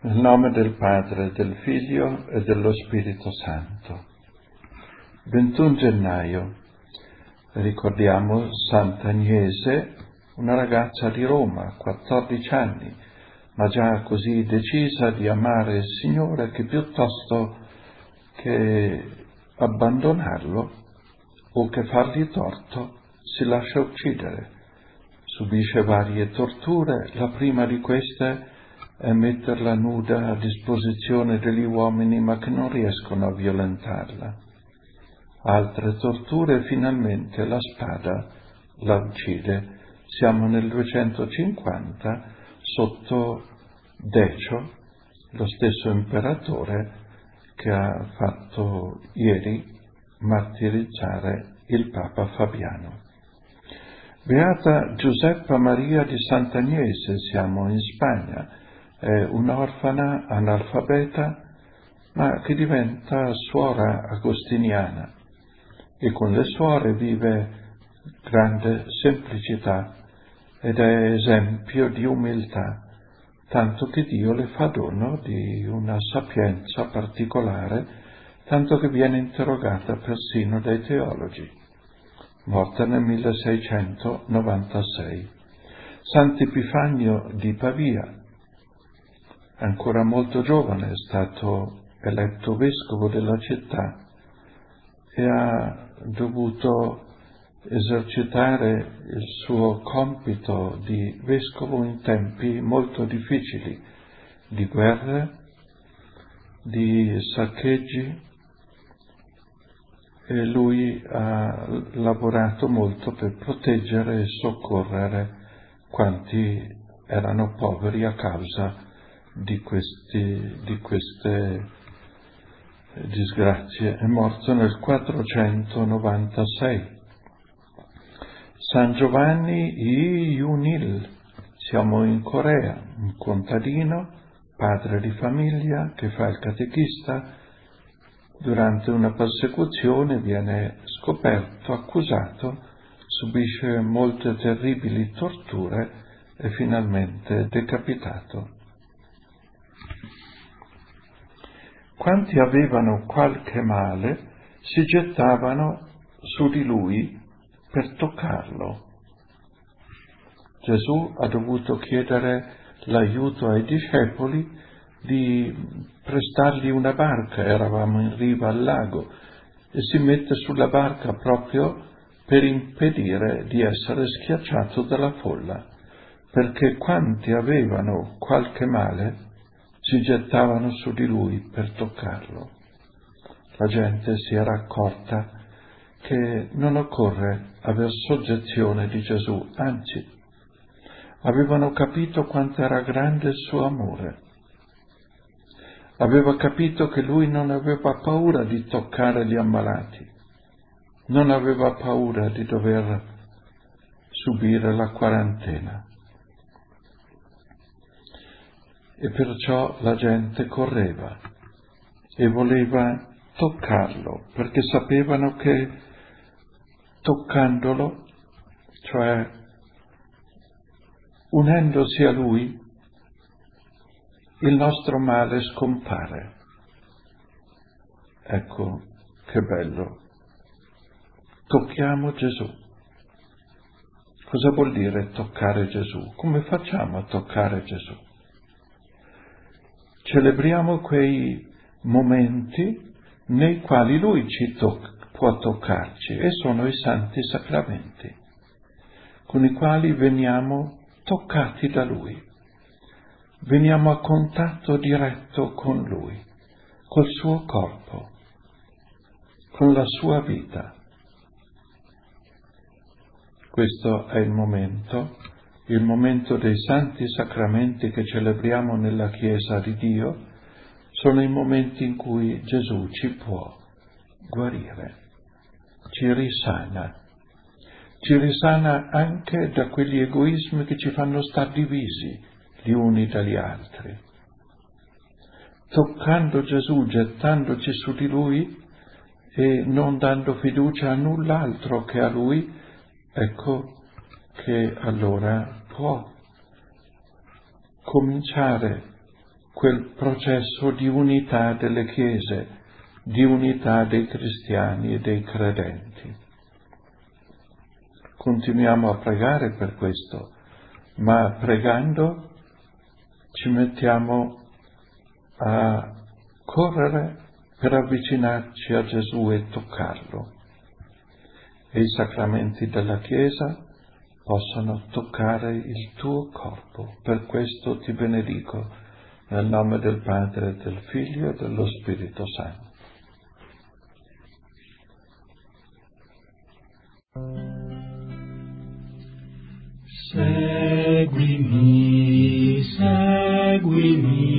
Nel nome del Padre, del Figlio e dello Spirito Santo. 21 gennaio. Ricordiamo Sant'Agnese, una ragazza di Roma, 14 anni, ma già così decisa di amare il Signore che piuttosto che abbandonarlo o che fargli torto si lascia uccidere. Subisce varie torture, la prima di queste è metterla nuda a disposizione degli uomini ma che non riescono a violentarla. Altre torture e finalmente la spada la uccide. Siamo nel 250 sotto Decio, lo stesso imperatore che ha fatto ieri martirizzare il Papa Fabiano. Beata Giuseppa Maria di Sant'Agnese, siamo in Spagna, è un'orfana analfabeta ma che diventa suora agostiniana e con le suore vive grande semplicità ed è esempio di umiltà, tanto che Dio le fa dono di una sapienza particolare, tanto che viene interrogata persino dai teologi. Morta nel 1696. Sant'Epifanio di Pavia, ancora molto giovane, è stato eletto vescovo della città e ha dovuto esercitare il suo compito di vescovo in tempi molto difficili, di guerre, di saccheggi, e lui ha lavorato molto per proteggere e soccorrere quanti erano poveri a causa di queste disgrazie. È morto nel 496. San Giovanni Iyunil, siamo in Corea, un contadino, padre di famiglia che fa il catechista. Durante una persecuzione viene scoperto, accusato, subisce molte terribili torture e finalmente decapitato. Quanti avevano qualche male si gettavano su di lui per toccarlo. Gesù ha dovuto chiedere l'aiuto ai discepoli di prestargli una barca, eravamo in riva al lago, e si mette sulla barca proprio per impedire di essere schiacciato dalla folla, perché quanti avevano qualche male si gettavano su di lui per toccarlo. La gente si era accorta che non occorre aver soggezione di Gesù, anzi, avevano capito quanto era grande il suo amore. Aveva capito che lui non aveva paura di toccare gli ammalati, non aveva paura di dover subire la quarantena. E perciò la gente correva e voleva toccarlo, perché sapevano che toccandolo, cioè unendosi a lui, il nostro male scompare. Ecco che bello. Tocchiamo Gesù. Cosa vuol dire toccare Gesù? Come facciamo a toccare Gesù? Celebriamo quei momenti nei quali Lui può toccarci, e sono i santi sacramenti, con i quali veniamo toccati da Lui. Veniamo a contatto diretto con Lui, col suo corpo, con la sua vita. Questo è il momento dei santi sacramenti che celebriamo nella Chiesa di Dio, sono i momenti in cui Gesù ci può guarire, ci risana anche da quegli egoismi che ci fanno star divisi gli uni dagli altri. Toccando Gesù, gettandoci su di Lui e non dando fiducia a null'altro che a Lui, ecco che allora può cominciare quel processo di unità delle chiese, di unità dei cristiani e dei credenti. Continuiamo a pregare per questo, ma pregando ci mettiamo a correre per avvicinarci a Gesù e toccarlo. E i sacramenti della Chiesa possono toccare il tuo corpo. Per questo ti benedico, nel nome del Padre, del Figlio e dello Spirito Santo. Seguimi, seguimi,